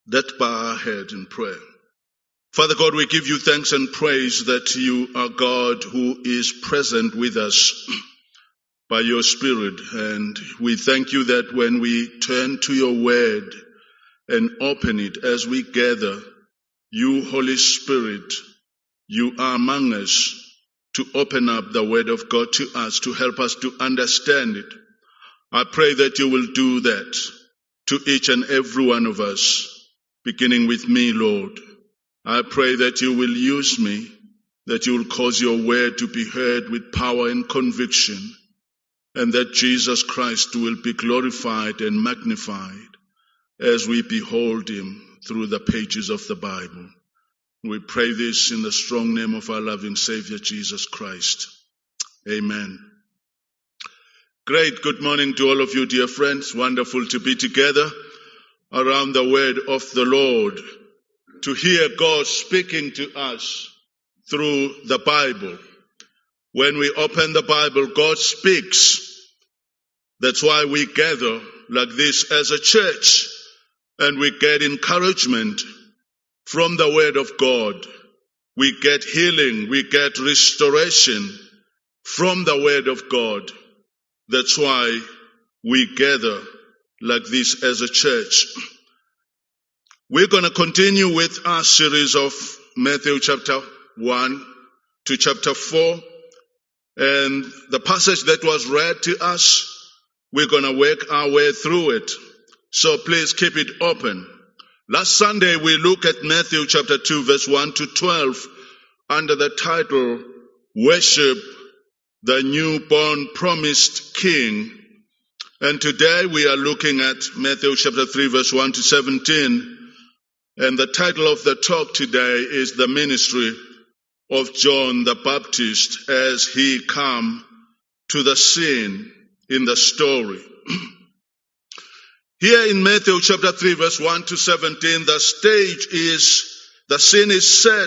Let's bow our head in prayer. Father God, we give you thanks and praise that you are God who is present with us by your Spirit. And we thank you that when we turn to your word and open it as we gather, you, Holy Spirit, you are among us to open up the word of God to us, to help us to understand it. I pray that you will do that to each and every one of us, beginning with me, Lord. I pray that you will use me, that you will cause your word to be heard with power and conviction, and that Jesus Christ will be glorified and magnified as we behold him through the pages of the Bible. We pray this in the strong name of our loving Savior, Jesus Christ. Amen. Great. Good morning to all of you, dear friends. Wonderful to be together around the word of the Lord, to hear God speaking to us through the Bible. When we open the Bible, God speaks. That's why we gather like this as a church, and we get encouragement from the word of God. We get healing, we get restoration from the word of God. That's why we gather like this as a church. We're going to continue with our series of Matthew chapter 1 to chapter 4. And the passage that was read to us, we're going to work our way through it. So please keep it open. Last Sunday we looked at Matthew chapter 2 verse 1 to 12 under the title, Worship the Newborn Promised King. And today we are looking at Matthew chapter 3 verse 1 to 17. And the title of the talk today is The Ministry of John the Baptist as he come to the scene in the story. Here in Matthew chapter 3 verse 1 to 17, the scene is set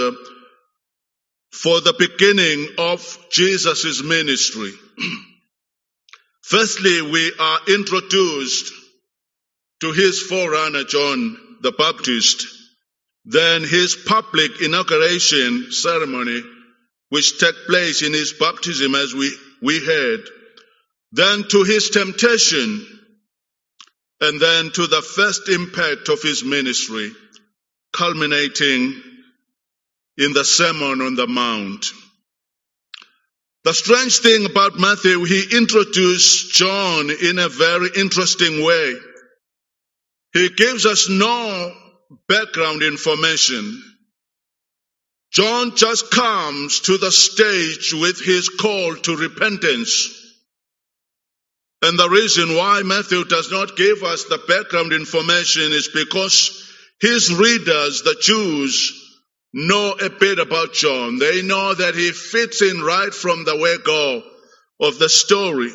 for the beginning of Jesus' ministry. Firstly, we are introduced to his forerunner, John the Baptist, then his public inauguration ceremony, which took place in his baptism as we heard, then to his temptation, and then to the first impact of his ministry, culminating in the Sermon on the Mount. The strange thing about Matthew, he introduced John in a very interesting way. He gives us no background information. John just comes to the stage with his call to repentance. And the reason why Matthew does not give us the background information is because his readers, the Jews, know a bit about John. They know that he fits in right from the word-go of the story.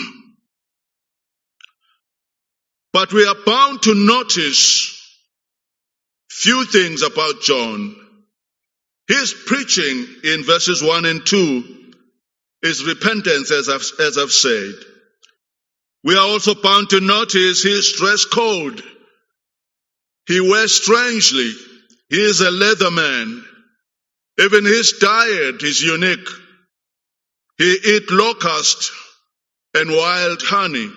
But we are bound to notice few things about John. His preaching in verses 1 and 2 is repentance, as I've said. We are also bound to notice his dress code. He wears strangely. He is a leather man. Even his diet is unique. He eats locust and wild honey.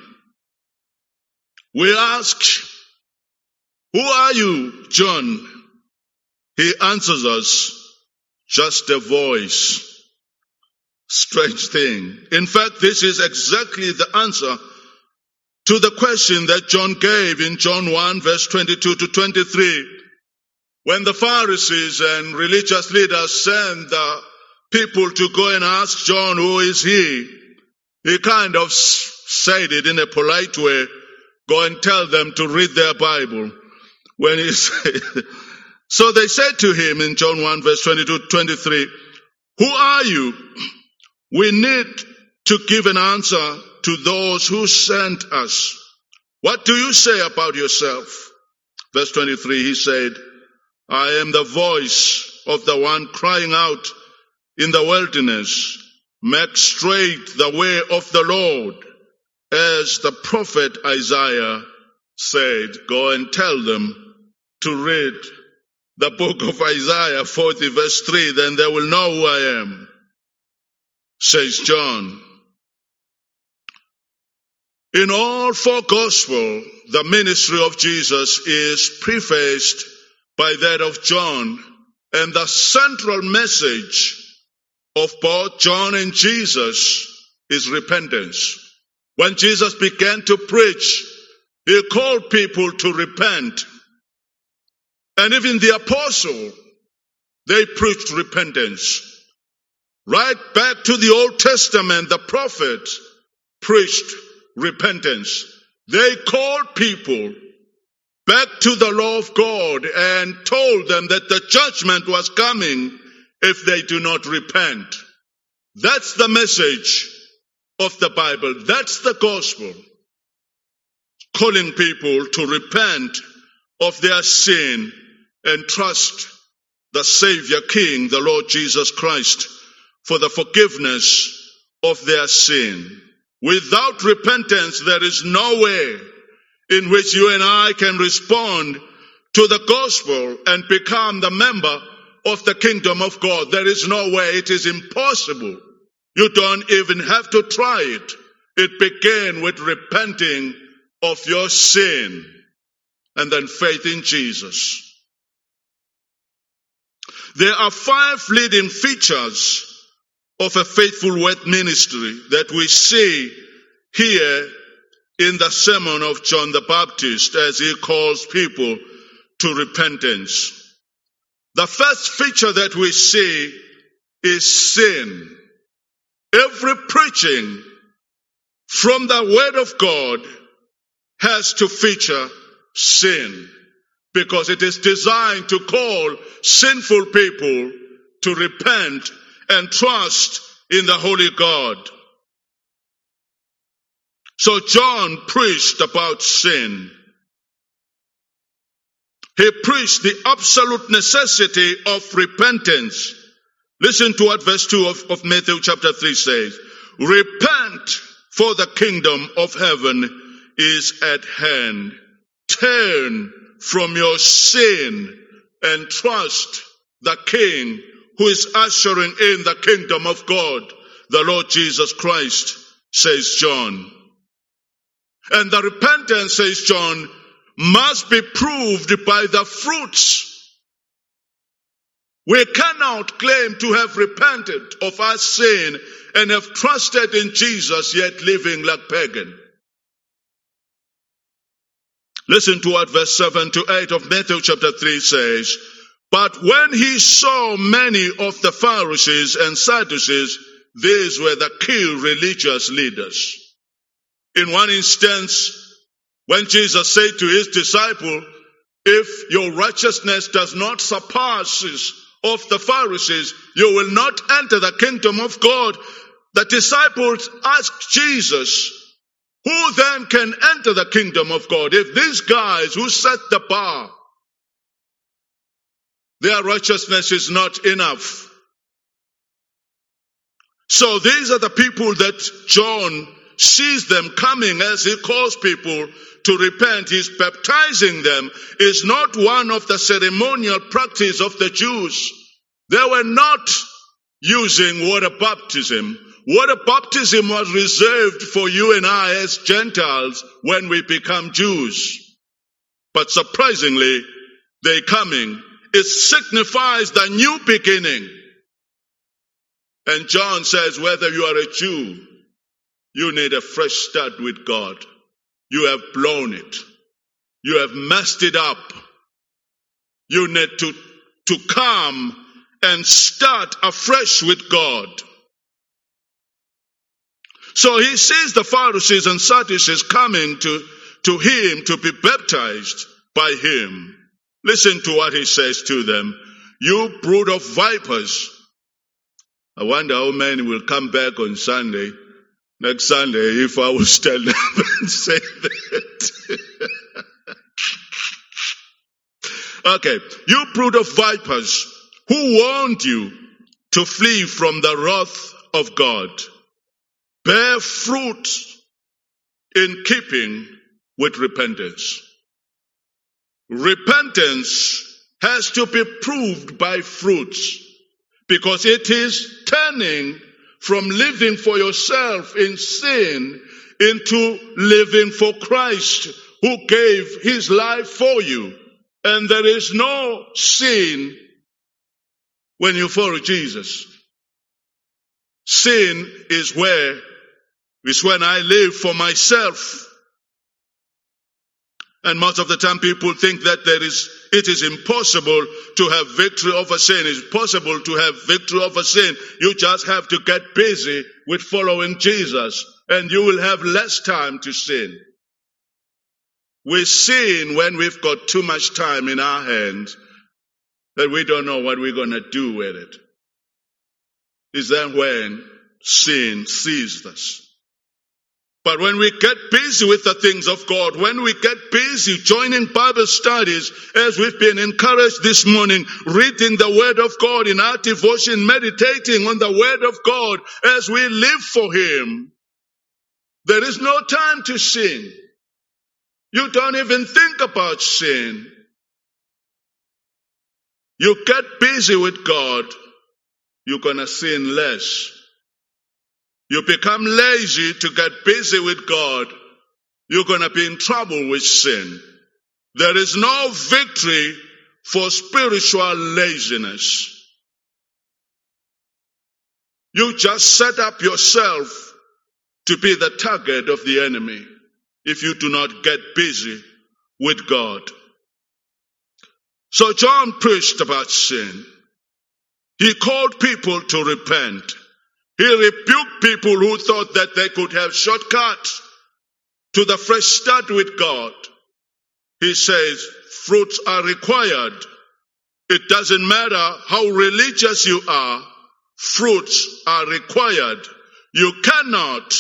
We ask, who are you, John? He answers us, just a voice. Strange thing. In fact, this is exactly the answer to the question that John gave in John 1 verse 22 to 23. When the Pharisees and religious leaders sent the people to go and ask John, who is he? He kind of said it in a polite way. Go and tell them to read their Bible. When he said, so they said to him in John 1 verse 22 to 23, who are you? We need to give an answer to those who sent us. What do you say about yourself? Verse 23, he said, I am the voice of the one crying out in the wilderness, make straight the way of the Lord, as the prophet Isaiah said. Go and tell them to read the book of Isaiah 40 verse 3, then they will know who I am, says John. In all four Gospels, the ministry of Jesus is prefaced by that of John, and the central message of both John and Jesus is repentance. When Jesus began to preach, he called people to repent. And even the apostle, they preached repentance. Right back to the Old Testament, the prophet preached repentance. They called people back to the law of God and told them that the judgment was coming if they do not repent. That's the message of the Bible. That's the gospel. Calling people to repent of their sin and trust the Savior King, the Lord Jesus Christ, for the forgiveness of their sin. Without repentance, there is no way in which you and I can respond to the gospel and become the member of the kingdom of God. There is no way. It is impossible. You don't even have to try it. It began with repenting of your sin and then faith in Jesus. There are 5 leading features of a faithful word ministry that we see here in the sermon of John the Baptist as he calls people to repentance. The first feature that we see is sin. Every preaching from the Word of God has to feature sin, because it is designed to call sinful people to repent and trust in the Holy God. So John preached about sin. He preached the absolute necessity of repentance. Listen to what verse 2 of Matthew chapter 3 says. Repent, for the kingdom of heaven is at hand. Turn from your sin and trust the King who is ushering in the kingdom of God, the Lord Jesus Christ, says John. And the repentance, says John, must be proved by the fruits. We cannot claim to have repented of our sin and have trusted in Jesus, yet living like pagan. Listen to what verse 7 to 8 of Matthew chapter 3 says. But when he saw many of the Pharisees and Sadducees, these were the key religious leaders. In one instance, when Jesus said to his disciple, if your righteousness does not surpass of the Pharisees, you will not enter the kingdom of God. The disciples asked Jesus, who then can enter the kingdom of God? If these guys who set the bar, their righteousness is not enough. So these are the people that John sees them coming as he calls people to repent. He's baptizing them. Is not one of the ceremonial practice of the Jews. They were not using water baptism. Water baptism was reserved for you and I as Gentiles when we become Jews. But surprisingly, they're coming. It signifies the new beginning. And John says, whether you are a Jew, you need a fresh start with God. You have blown it. You have messed it up. You need to come and start afresh with God. So he sees the Pharisees and Sadducees coming to him to be baptized by him. Listen to what he says to them. You brood of vipers. I wonder how many will come back on Sunday, next Sunday, if I will stand up and say that. Okay. You brood of vipers, who warned you to flee from the wrath of God? Bear fruit in keeping with repentance. repentance has to be proved by fruits, because it is turning from living for yourself in sin into living for Christ, who gave his life for you. And there is no sin when you follow Jesus. Sin is when I live for myself. And most of the time people think that it is impossible to have victory over sin. It's possible to have victory over sin. You just have to get busy with following Jesus, and you will have less time to sin. We sin when we've got too much time in our hands that we don't know what we're going to do with it. Is that when sin seized us? But when we get busy with the things of God, when we get busy joining Bible studies, as we've been encouraged this morning, reading the Word of God in our devotion, meditating on the Word of God as we live for Him, there is no time to sin. You don't even think about sin. You get busy with God, you're going to sin less. You become lazy to get busy with God, you're going to be in trouble with sin. There is no victory for spiritual laziness. You just set up yourself to be the target of the enemy if you do not get busy with God. So John preached about sin. He called people to repent. He rebuked people who thought that they could have shortcuts to the fresh start with God. He says, fruits are required. It doesn't matter how religious you are, fruits are required. You cannot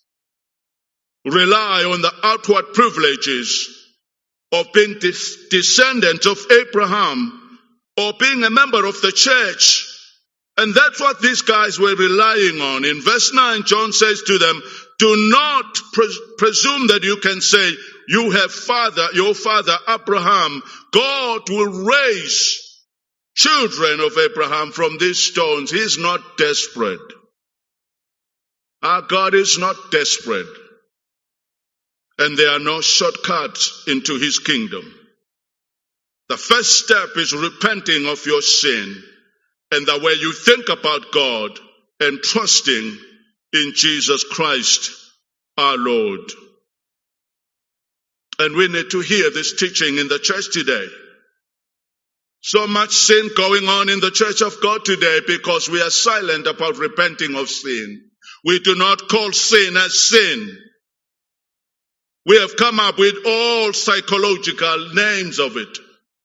rely on the outward privileges of being descendant of Abraham or being a member of the church. And that's what these guys were relying on. In verse 9, John says to them, do not presume that you can say, you have your father Abraham. God will raise children of Abraham from these stones. He's not desperate. Our God is not desperate. And there are no shortcuts into his kingdom. The first step is repenting of your sin and the way you think about God and trusting in Jesus Christ our Lord. And we need to hear this teaching in the church today. So much sin going on in the church of God today because we are silent about repenting of sin. We do not call sin as sin. We have come up with all psychological names of it.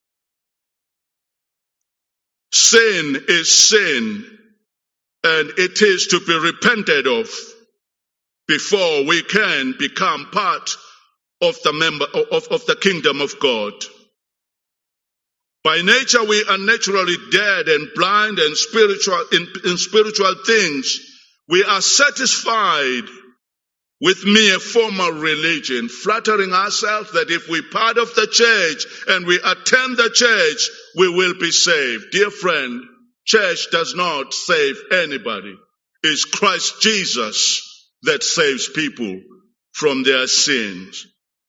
Sin is sin, and it is to be repented of before we can become part of the kingdom of God. By nature, we are naturally dead and blind and in spiritual things. We are satisfied with mere formal religion, flattering ourselves that if we're part of the church and we attend the church, we will be saved. Dear friend, church does not save anybody. It's Christ Jesus that saves people from their sins.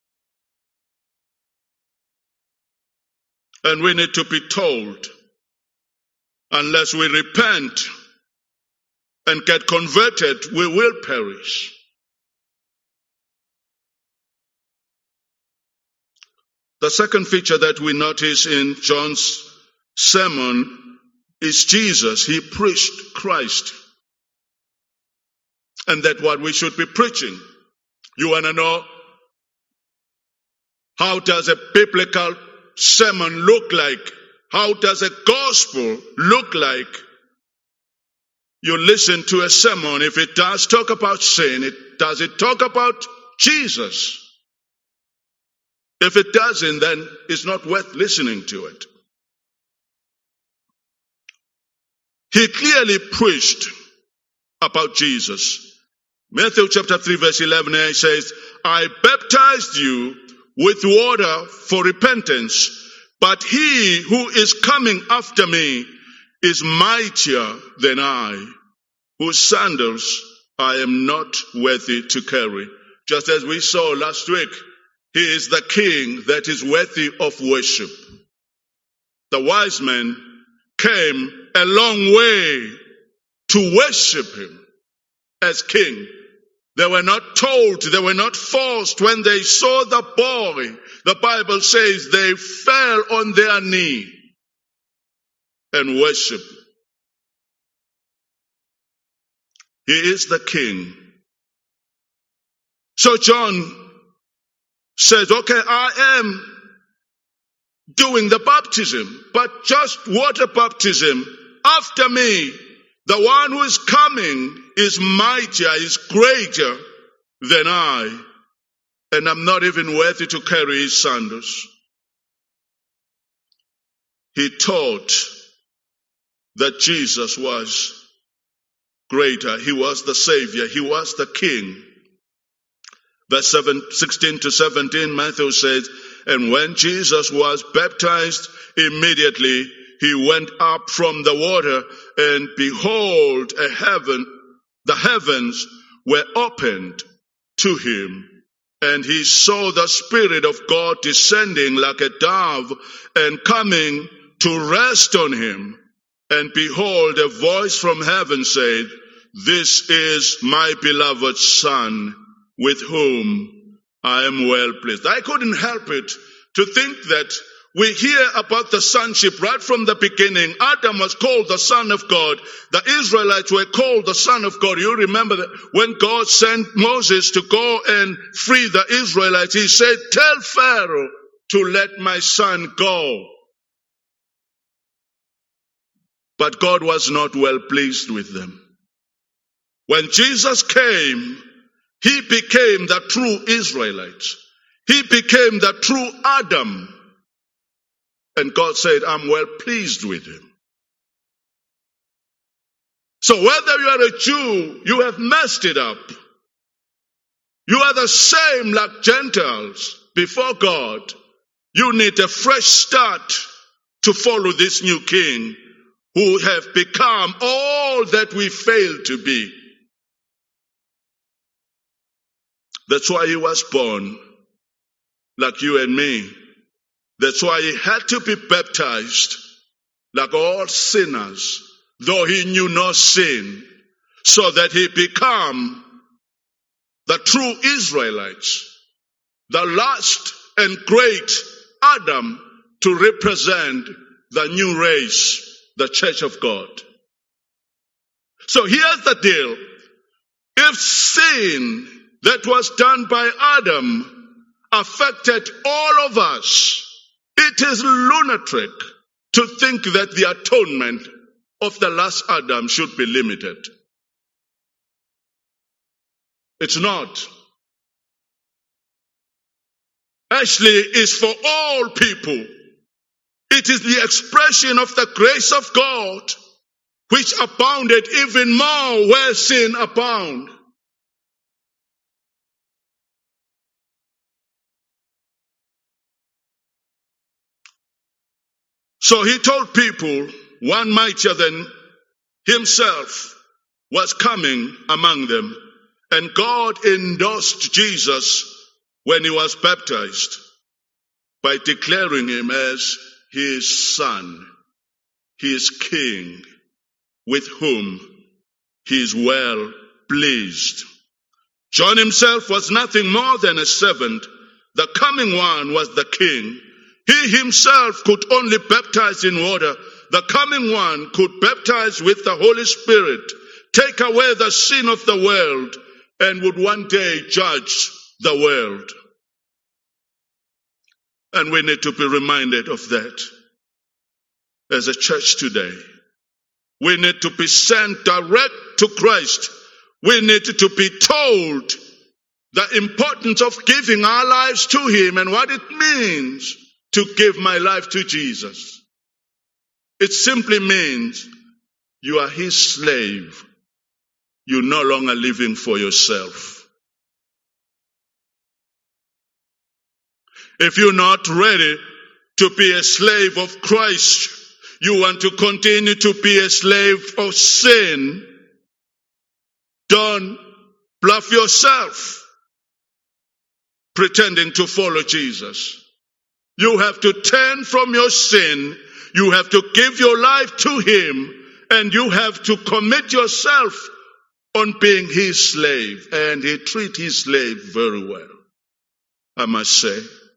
And we need to be told, unless we repent and get converted, we will perish. The second feature that we notice in John's sermon is Jesus. He preached Christ. And that's what we should be preaching. You want to know, how does a biblical sermon look like? How does a gospel look like? You listen to a sermon. If it does talk about sin, does it talk about Jesus? If it doesn't, then it's not worth listening to it. He clearly preached about Jesus. Matthew chapter 3 verse 11, he says, I baptized you with water for repentance, But he who is coming after me is mightier than I, whose sandals I am not worthy to carry. Just as we saw last week, he is the king that is worthy of worship. The wise men came a long way to worship him as king. They were not told, they were not forced. When they saw the boy, the Bible says they fell on their knee and worshiped. He is the king. So John says, okay, I am doing the baptism, but just water baptism. After me, the one who is coming is mightier, is greater than I, and I'm not even worthy to carry his sandals. He taught that Jesus was greater. He was the Savior. He was the King. Verse 16 to 17, Matthew says, and when Jesus was baptized, immediately he went up from the water, and behold, the heavens were opened to him. And he saw the Spirit of God descending like a dove and coming to rest on him. And behold, a voice from heaven said, this is my beloved Son, with whom I am well pleased. I couldn't help it to think that we hear about the sonship right from the beginning. Adam was called the Son of God. The Israelites were called the Son of God. You remember that when God sent Moses to go and free the Israelites, he said, tell Pharaoh to let my son go. But God was not well pleased with them. When Jesus came, he became the true Israelite. He became the true Adam. And God said, I'm well pleased with him. So whether you are a Jew, you have messed it up. You are the same like Gentiles before God. You need a fresh start to follow this new king who have become all that we failed to be. That's why he was born like you and me. That's why he had to be baptized like all sinners, though he knew no sin, so that he become the true Israelites, the last and great Adam to represent the new race, the church of God. So here's the deal. If sin that was done by Adam affected all of us, it is lunatic to think that the atonement of the last Adam should be limited. It's not. Actually, it's for all people. It is the expression of the grace of God, which abounded even more where sin abounded. So he told people one mightier than himself was coming among them. And God endorsed Jesus when he was baptized by declaring him as his son, his king, with whom he is well pleased. John himself was nothing more than a servant. The coming one was the king. He himself could only baptize in water. The coming one could baptize with the Holy Spirit, take away the sin of the world, and would one day judge the world. And we need to be reminded of that as a church today. We need to be sent direct to Christ. We need to be told the importance of giving our lives to him and what it means to give my life to Jesus. It simply means you are his slave. You're no longer living for yourself. If you're not ready to be a slave of Christ, you want to continue to be a slave of sin, don't bluff yourself pretending to follow Jesus. You have to turn from your sin, you have to give your life to Him, and you have to commit yourself on being His slave. And He treats His slave very well, I must say.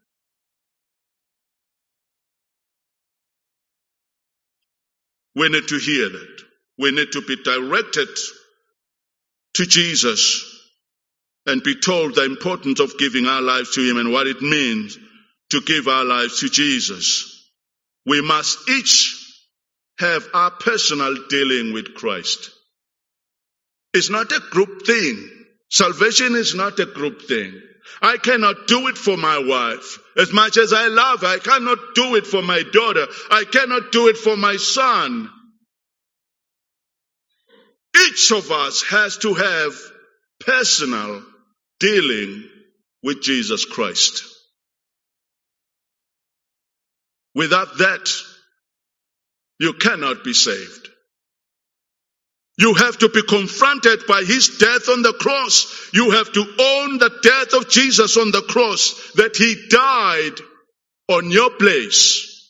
We need to hear that. We need to be directed to Jesus and be told the importance of giving our lives to Him and what it means to give our lives to Jesus. We must each have our personal dealing with Christ. It's not a group thing. Salvation is not a group thing. I cannot do it for my wife. As much as I love her, I cannot do it for my daughter. I cannot do it for my son. Each of us has to have personal dealing with Jesus Christ. Without that, you cannot be saved. You have to be confronted by His death on the cross. You have to own the death of Jesus on the cross, that He died on your place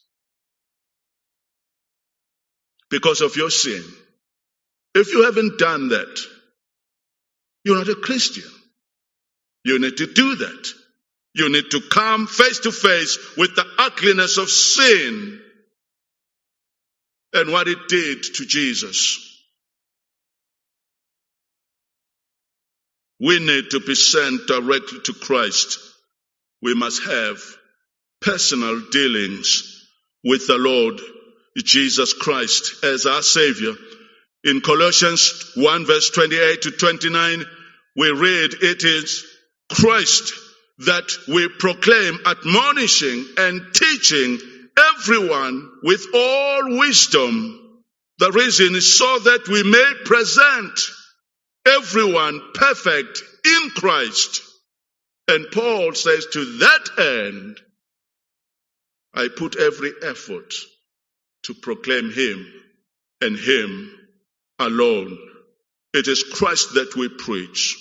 because of your sin. If you haven't done that, you're not a Christian. You need to do that. You need to come face to face with the ugliness of sin and what it did to Jesus. We need to be sent directly to Christ. We must have personal dealings with the Lord Jesus Christ as our Savior. In Colossians 1 verse 28 to 29, we read, it is Christ that we proclaim, admonishing and teaching everyone with all wisdom. The reason is so that we may present everyone perfect in Christ. And Paul says, to that end, I put every effort to proclaim Him and Him alone. It is Christ that we preach.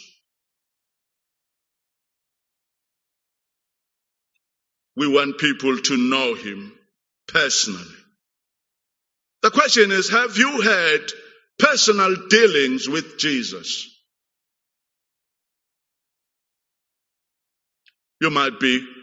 We want people to know Him personally. The question is, have you had personal dealings with Jesus? You might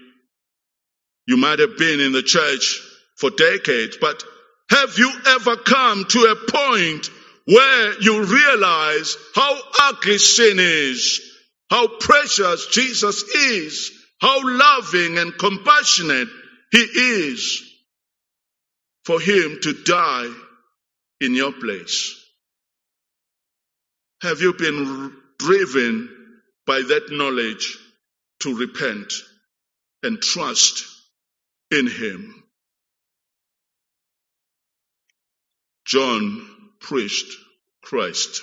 have been in the church for decades, but have you ever come to a point where you realize how ugly sin is, how precious Jesus is, how loving and compassionate He is for Him to die in your place? Have you been driven by that knowledge to repent and trust in Him? John preached Christ.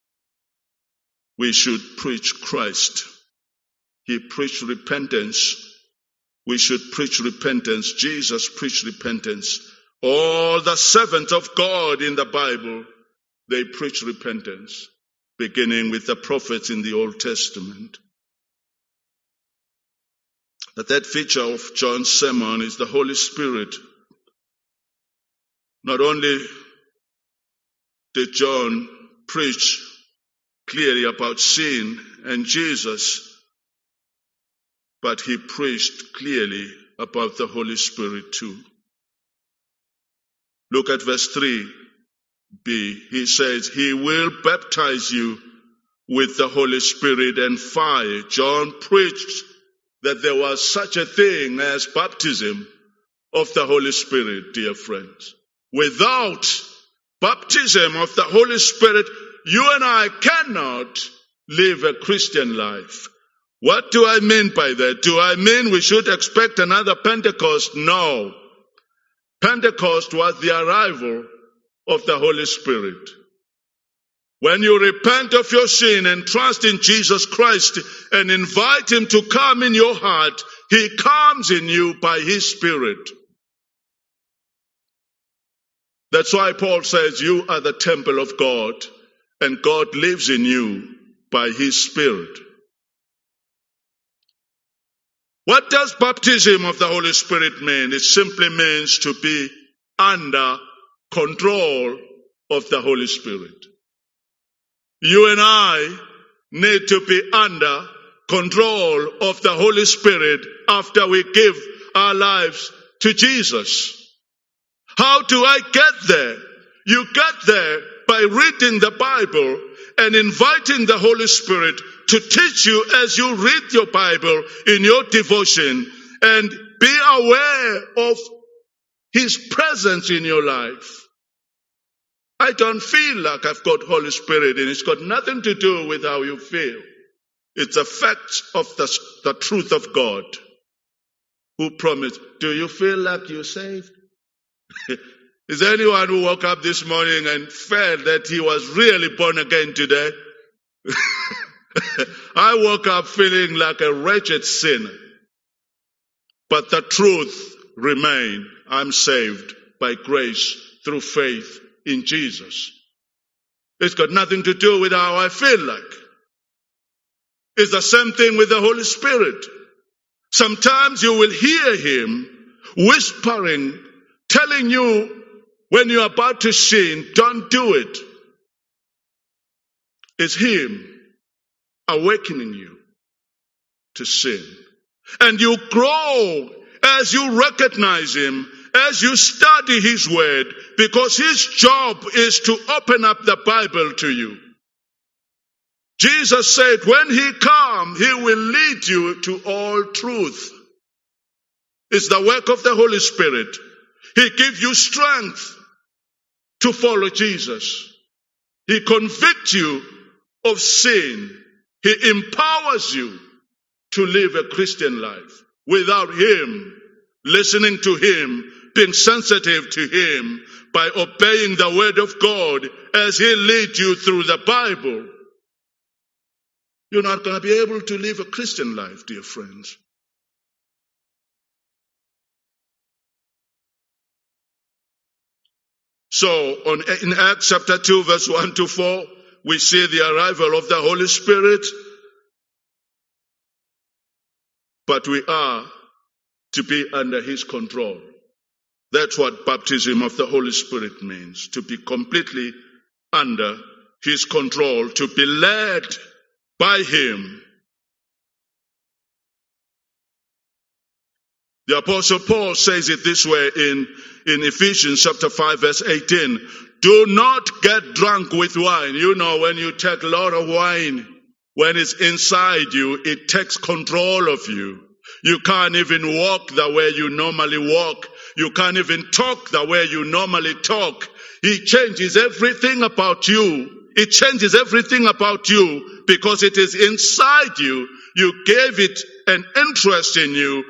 We should preach Christ. He preached repentance. We should preach repentance. Jesus preached repentance. All the servants of God in the Bible, they preach repentance, beginning with the prophets in the Old Testament. But that feature of John's sermon is the Holy Spirit. Not only did John preach clearly about sin and Jesus, but he preached clearly about the Holy Spirit too. Look at verse 3b. He says, He will baptize you with the Holy Spirit and fire. John preached that there was such a thing as baptism of the Holy Spirit, dear friends. Without baptism of the Holy Spirit, you and I cannot live a Christian life. What do I mean by that? Do I mean we should expect another Pentecost? No. Pentecost was the arrival of the Holy Spirit. When you repent of your sin and trust in Jesus Christ and invite Him to come in your heart, He comes in you by His Spirit. That's why Paul says you are the temple of God, and God lives in you by His Spirit. What does baptism of the Holy Spirit mean? It simply means to be under control of the Holy Spirit. You and I need to be under control of the Holy Spirit after we give our lives to Jesus. How do I get there? You get there by reading the Bible and inviting the Holy Spirit to teach you as you read your Bible in your devotion, and be aware of His presence in your life. I don't feel like I've got Holy Spirit, and it's got nothing to do with how you feel. It's a fact of the truth of God, who promised. Do you feel like you're saved? Is there anyone who woke up this morning and felt that he was really born again today? I woke up feeling like a wretched sinner. But the truth remains. I'm saved by grace through faith in Jesus. It's got nothing to do with how I feel like. It's the same thing with the Holy Spirit. Sometimes you will hear Him whispering, telling you when you're about to sin, don't do it. It's Him awakening you to sin. And you grow as you recognize Him, as you study His Word, because His job is to open up the Bible to you. Jesus said, when He comes, He will lead you to all truth. It's the work of the Holy Spirit. He gives you strength to follow Jesus. He convicts you of sin. He empowers you to live a Christian life. Without Him, listening to Him, being sensitive to Him, by obeying the Word of God as He leads you through the Bible, you're not going to be able to live a Christian life, dear friends. So, in Acts chapter 2, verse 1 to 4, we see the arrival of the Holy Spirit. But we are to be under His control. That's what baptism of the Holy Spirit means. To be completely under His control, to be led by Him. The Apostle Paul says it this way in Ephesians chapter 5 verse 18. Do not get drunk with wine. You know, when you take a lot of wine, when it's inside you, it takes control of you. You can't even walk the way you normally walk. You can't even talk the way you normally talk. He changes everything about you. It changes everything about you because it is inside you. You gave it an interest in you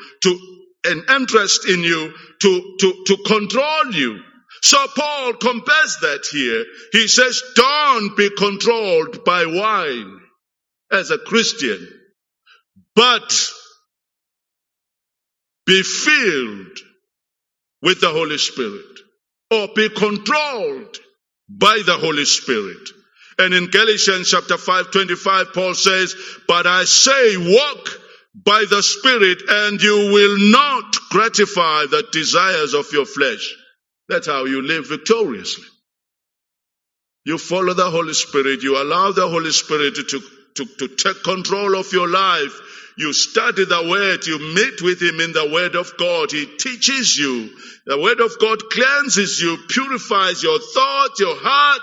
to control you. So Paul compares that here. He says, don't be controlled by wine as a Christian, but be filled with the Holy Spirit, or be controlled by the Holy Spirit. And in Galatians chapter 5:25, Paul says, but I say, walk by the Spirit, and you will not gratify the desires of your flesh. That's how you live victoriously. You follow the Holy Spirit. You allow the Holy Spirit to take control of your life. You study the Word. You meet with Him in the Word of God. He teaches you. The Word of God cleanses you, purifies your thought, your heart.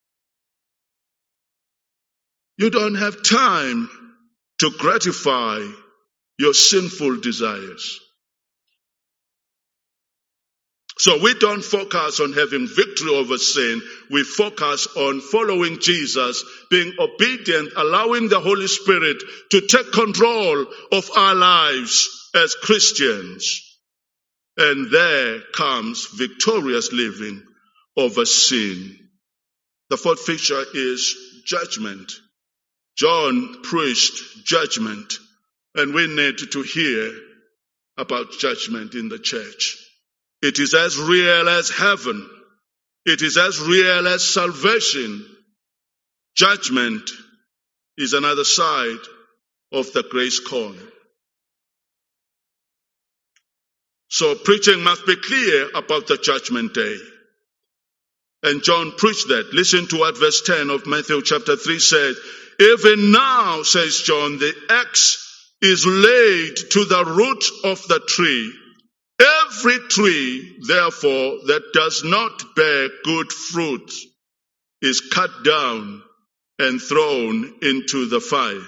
You don't have time to gratify your sinful desires. So we don't focus on having victory over sin. We focus on following Jesus, being obedient, allowing the Holy Spirit to take control of our lives as Christians. And there comes victorious living over sin. The fourth feature is judgment. John preached judgment, and we need to hear about judgment in the church. It is as real as heaven. it is as real as salvation. Judgment is another side of the grace coin. So preaching must be clear about the judgment day. And John preached that. Listen to what verse 10 of Matthew chapter 3 said. Even now, says John, the axe is laid to the root of the tree. Every tree, therefore, that does not bear good fruit is cut down and thrown into the fire.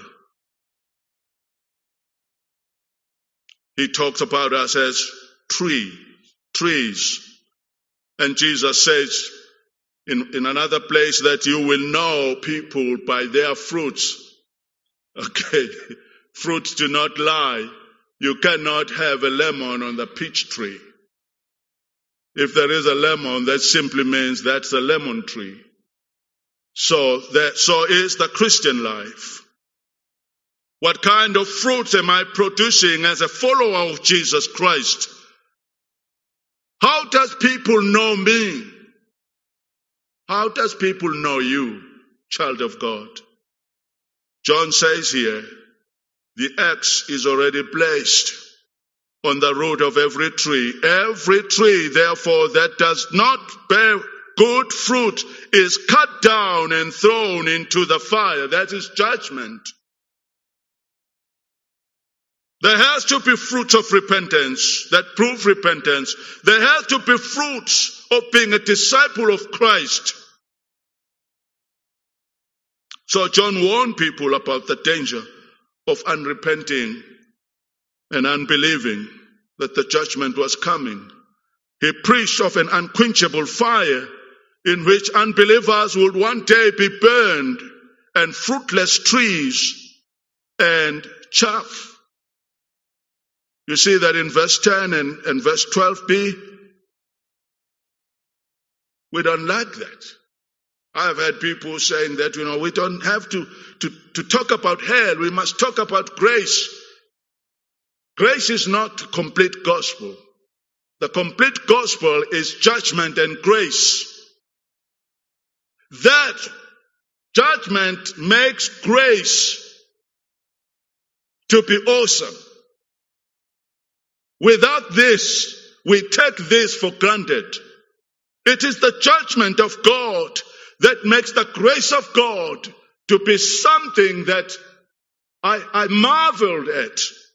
He talks about us as trees. And Jesus says in another place that you will know people by their fruits. Okay, fruits do not lie. You cannot have a lemon on the peach tree. If there is a lemon, that simply means that's a lemon tree. So is the Christian life. What kind of fruits am I producing as a follower of Jesus Christ? How does people know me? How does people know you, child of God? John says here, the axe is already placed on the root of every tree. Every tree, therefore, that does not bear good fruit is cut down and thrown into the fire. That is judgment. There has to be fruits of repentance that prove repentance. There has to be fruits of being a disciple of Christ. So John warned people about the danger of unrepenting and unbelieving, that the judgment was coming. He preached of an unquenchable fire in which unbelievers would one day be burned, and fruitless trees and chaff. You see that in verse 10 and verse 12b. We don't like that. I've had people saying that, we don't have to talk about hell. We must talk about grace. Grace is not complete gospel. The complete gospel is judgment and grace. That judgment makes grace to be awesome. Without this, we take this for granted. It is the judgment of God that makes the grace of God to be something that I marveled at.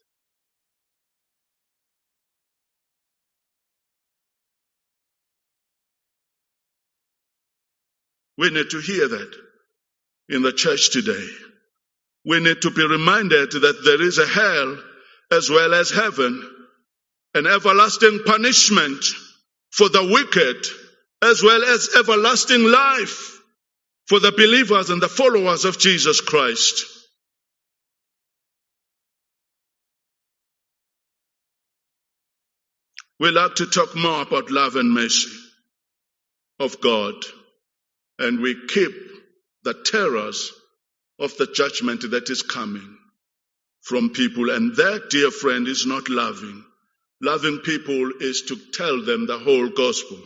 We need to hear that in the church today. We need to be reminded that there is a hell as well as heaven, an everlasting punishment for the wicked, as well as everlasting life for the believers and the followers of Jesus Christ. We like to talk more about love and mercy of God, and we keep the terrors of the judgment that is coming from people. And that, dear friend, is not loving. Loving people is to tell them the whole gospel.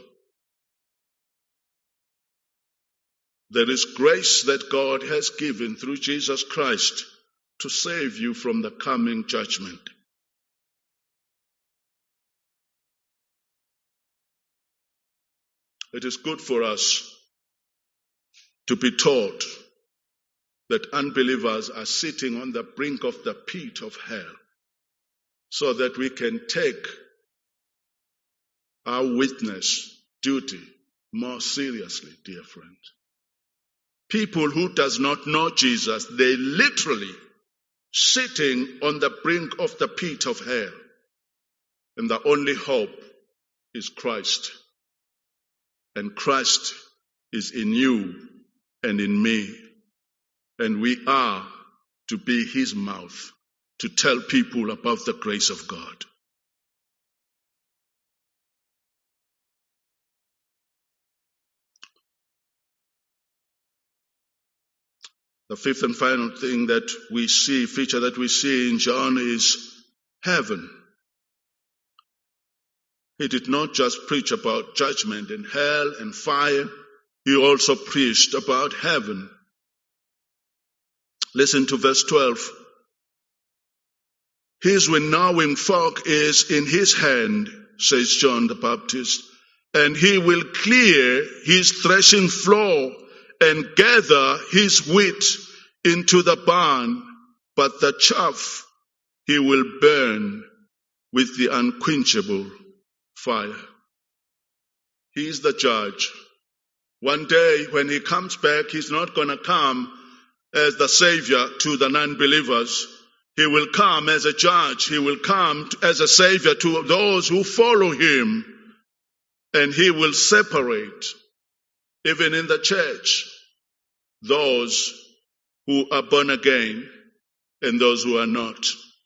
There is grace that God has given through Jesus Christ to save you from the coming judgment. It is good for us to be taught that unbelievers are sitting on the brink of the pit of hell, so that we can take our witness duty more seriously, dear friend. People who does not know Jesus, they literally sitting on the brink of the pit of hell. And the only hope is Christ. And Christ is in you and in me. And we are to be his mouth to tell people about the grace of God. The fifth and final thing that we see, feature that we see in John, is heaven. he did not just preach about judgment and hell and fire. He also preached about heaven. Listen to verse 12. His winnowing fork is in his hand, says John the Baptist, and he will clear his threshing floor and gather his wheat into the barn, but the chaff he will burn with the unquenchable fire. He is the judge. One day when he comes back, he's not going to come as the savior to the non-believers. He will come as a judge. He will come as a savior to those who follow him. And he will separate, even in the church, those who are born again and those who are not.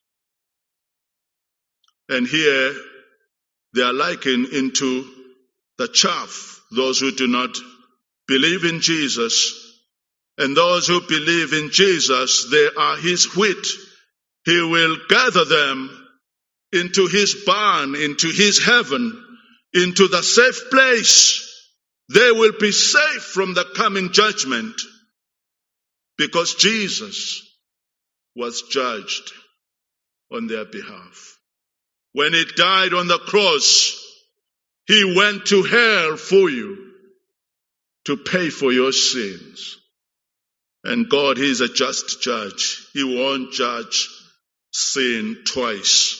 And here they are likened into the chaff, those who do not believe in Jesus. And those who believe in Jesus, they are his wheat. He will gather them into his barn, into his heaven, into the safe place. They will be safe from the coming judgment because Jesus was judged on their behalf. When he died on the cross, he went to hell for you to pay for your sins. And God, he is a just judge. He won't judge sin twice.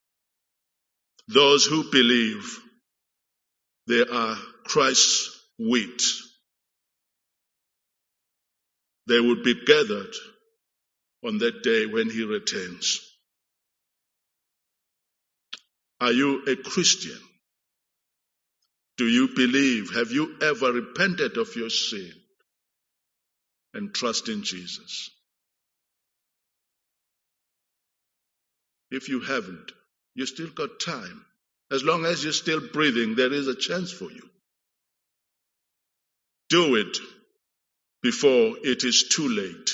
Those who believe, they are Christ's wheat. They will be gathered on that day when he returns. Are you a Christian? Do you believe? Have you ever repented of your sin and trust in Jesus? If you haven't, you still got time. As long as you're still breathing, there is a chance for you. Do it before it is too late.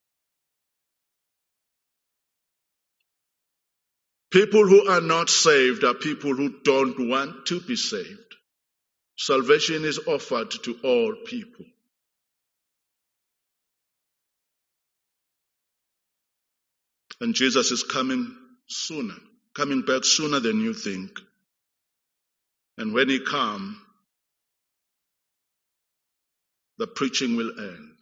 People who are not saved are people who don't want to be saved. Salvation is offered to all people. And Jesus is coming back sooner than you think. And when he comes, the preaching will end.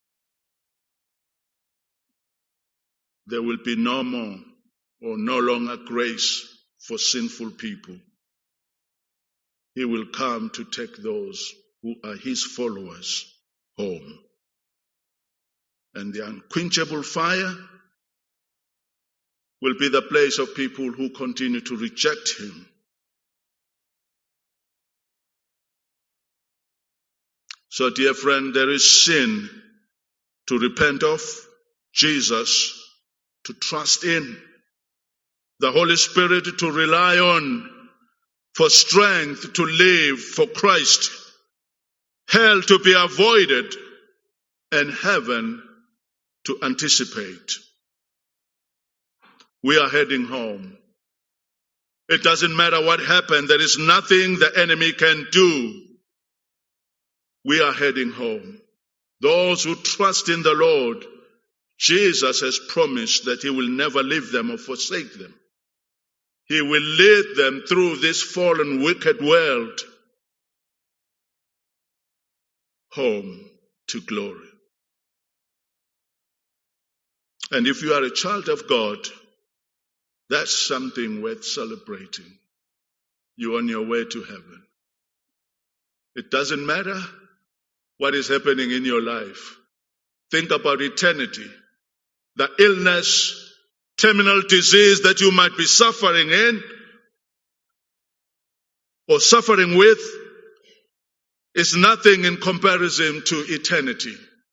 There will be no more or no longer grace for sinful people. He will come to take those who are his followers home. And the unquenchable fire will be the place of people who continue to reject him. So, dear friend, there is sin to repent of, Jesus to trust in, the Holy Spirit to rely on for strength to live for Christ, hell to be avoided, and heaven to anticipate. We are heading home. It doesn't matter what happened. There is nothing the enemy can do. We are heading home. Those who trust in the Lord, Jesus has promised that he will never leave them or forsake them. He will lead them through this fallen, wicked world home to glory. And if you are a child of God, that's something worth celebrating. You're on your way to heaven. It doesn't matter what is happening in your life. Think about eternity. The illness, terminal disease that you might be suffering in or suffering with is nothing in comparison to eternity,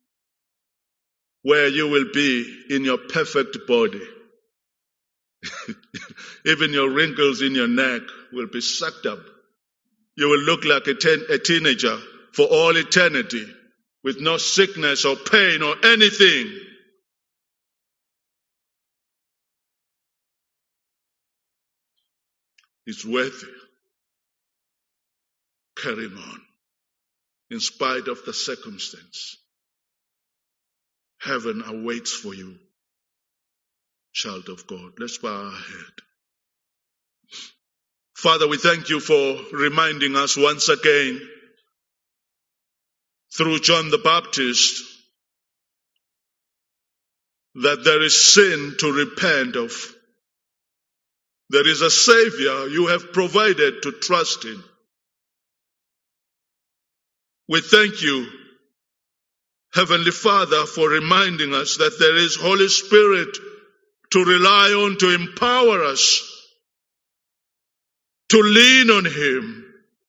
where you will be in your perfect body. Even your wrinkles in your neck will be sucked up. You will look like a teenager for all eternity, with no sickness or pain or anything. It's worthy carrying on in spite of the circumstance. Heaven awaits for you, child of God. Let's bow our head. Father, we thank you for reminding us once again through John the Baptist that there is sin to repent of. There is a Savior you have provided to trust in. We thank you, Heavenly Father, for reminding us that there is Holy Spirit to rely on, to empower us, to lean on Him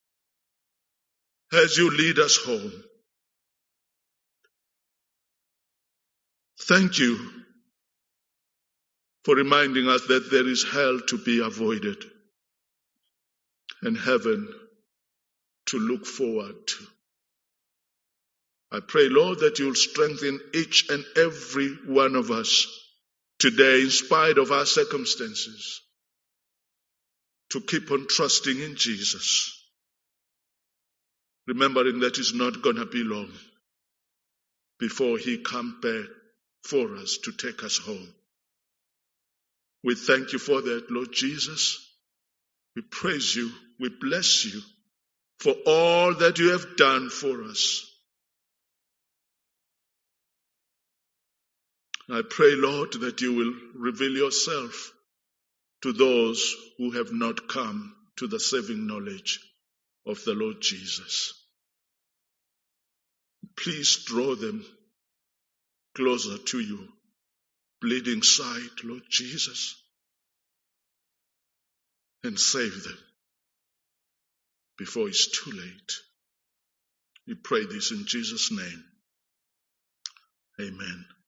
as you lead us home. Thank you for reminding us that there is hell to be avoided and heaven to look forward to. I pray, Lord, that you'll strengthen each and every one of us today, in spite of our circumstances, to keep on trusting in Jesus, remembering that it's not going to be long before He comes back for us to take us home. We thank you for that, Lord Jesus. We praise you. We bless you for all that you have done for us. I pray, Lord, that you will reveal yourself to those who have not come to the saving knowledge of the Lord Jesus. Please draw them closer to you, bleeding side, Lord Jesus, and save them before it's too late. We pray this in Jesus' name. Amen.